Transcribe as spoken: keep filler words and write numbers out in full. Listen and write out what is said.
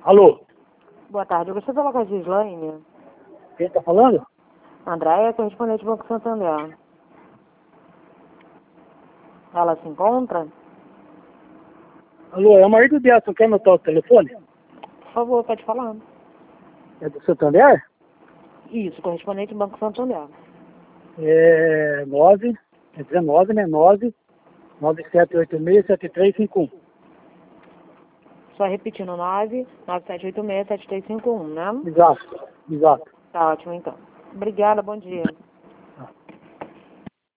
Alô? Boa tarde, eu gostaria de falar com a Gislaine. Quem tá falando? Andréia, correspondente do Banco Santander. Ela se encontra? Alô, é o marido dela, você quer anotar o telefone? Por favor, pode falar. É do Santander? Isso, correspondente do Banco Santander. É nove, é dezenove, né? nove, nove sete oito seis, sete três cinco um. Só repetindo, nove nove sete oito seis, sete três cinco um, né? Exato, exato. Tá ótimo, então. Obrigada, bom dia.